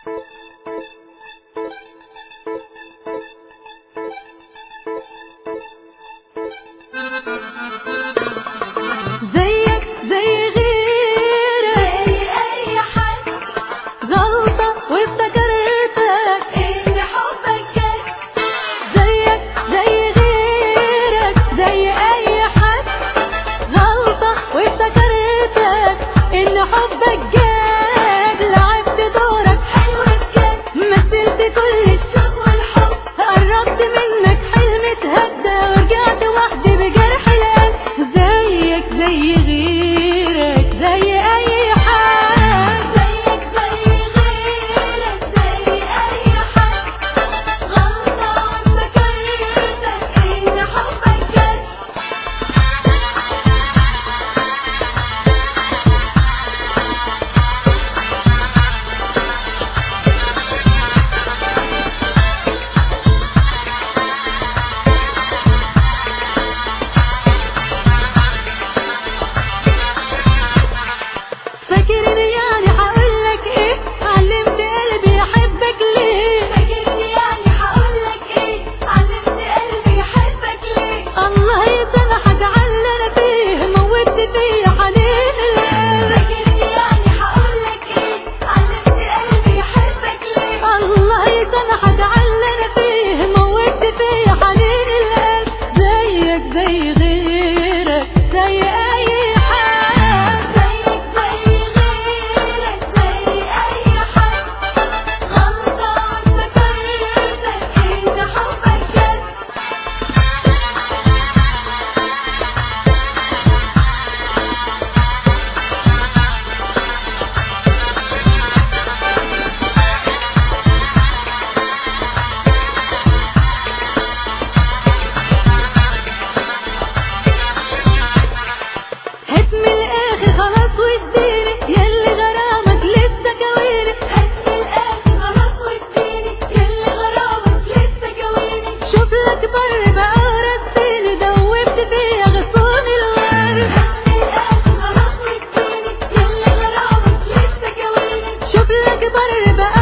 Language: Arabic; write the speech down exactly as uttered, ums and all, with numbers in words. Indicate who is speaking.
Speaker 1: زيك زي غيرك زي اي حد، غلطة وافتكرتك ان حبك جد. زيك زي غيرك زي اي حد، غلطة وافتكرتك ان حبك جد. لعبت دورك حلو بجد، مثلت كل الشوق والحب، قربت منك حلم اتهدى ورجعت وحدي بجرح القلب. زيك زي غيرك زي اي حد، زيك زي غيرك زي اي حد، غلطة وافتكرتك ان حبك جد. فاكرني يعني هقولك ايه، علمت قلبي يحبك ليه. فاكرني يعني هقولك ايه، علمت قلبي يحبك ليه. الله يسامحك على اللي انا فيه، موتت فيا حنين القلب. فاكرني يعني هقولك ايه، علمت قلبي يحبك ليه. الله يسامحك على اللي انا فيه، موتت فيا حنين القلب. زيك زي غيرك زي اي حد، زيك زي غيرك زي اي حد، غلطة وافتكرتك ان حبك جد. هات من الاخر خلاص واديني ياللي غرامك لسه كويني. هات من الاخر خلاص واديني ياللي غرامك لسه كويني. شوف لك بر بقى ورسيني، دوبت فيها غصون الورد. هات من الاخر خلاص واديني ياللي غرامك لسه كويني. شوف لك بر بقى